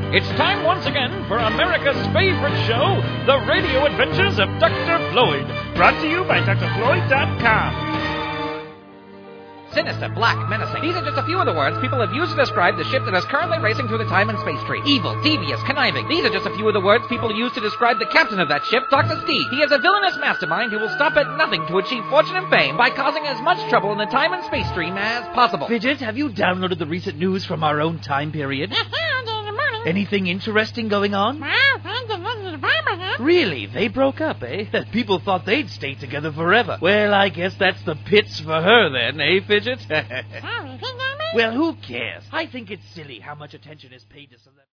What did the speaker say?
It's time once again for America's favorite show, The Radio Adventures of Dr. Floyd. Brought to you by drfloyd.com. Sinister, black, menacing. These are just a few of the words people have used to describe the ship that is currently racing through the time and space tree. Evil, devious, conniving. These are just a few of the words people use to describe the captain of that ship, Dr. Steve. He is a villainous mastermind who will stop at nothing to achieve fortune and fame by causing as much trouble in the time and space stream as possible. Fidget, have you downloaded the recent news from our own time period? Anything interesting going on? Really? They broke up, eh? People thought they'd stay together forever. Well, I guess that's the pits for her then, eh, Fidget? Well, who cares? I think it's silly how much attention is paid to some...